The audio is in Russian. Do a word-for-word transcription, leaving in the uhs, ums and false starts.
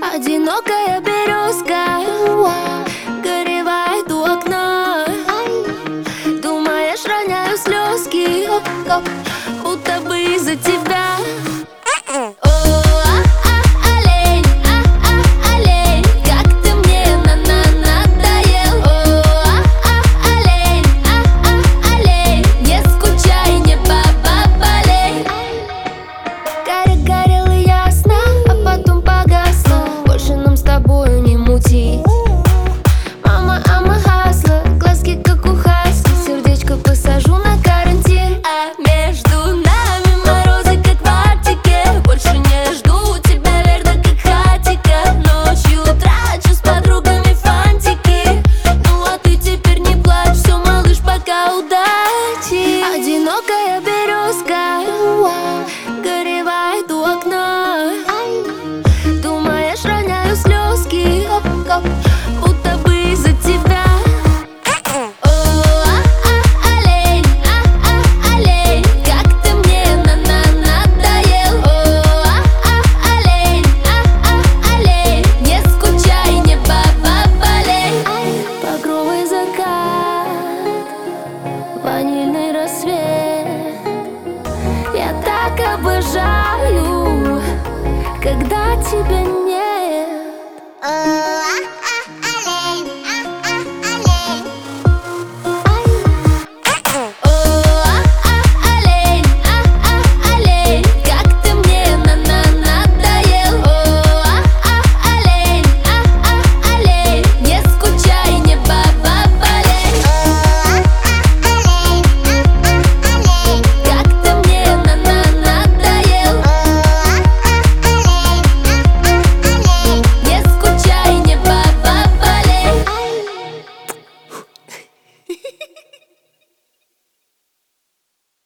Одинокая березка горевает у окна. Думаешь, роняю слезки, будто бы из-за тебя. Мама, ама хасла, глазки как у хаски, сердечко посажу на карантин. А между нами морозы как в Арктике. Больше не жду тебя, верно, как хатика. Ночью трачу с подругами фантики. Ну а ты теперь не плачь, все, малыш, пока, удачи. Одинокая березка горевает у окна. Думаешь, роняю слезки, будто бы из-за тебя. О, а, а, олень, а, а, олень, как ты мне на на надоел. О, а, а, олень, а, а, олень, не скучай, не баба болей. Багровый закат, ванильный рассвет. Я так обожаю, когда тебя нет.